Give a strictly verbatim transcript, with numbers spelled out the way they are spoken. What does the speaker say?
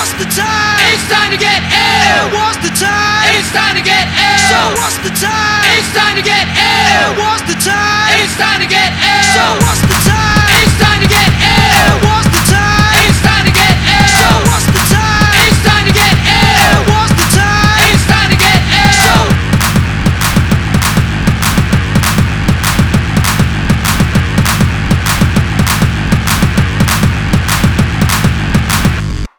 what's the time? It's time to get ill. What's the time? It's time to get ill. So what's the time? It's time to get ill. What's the time? It's time to get ill. So what's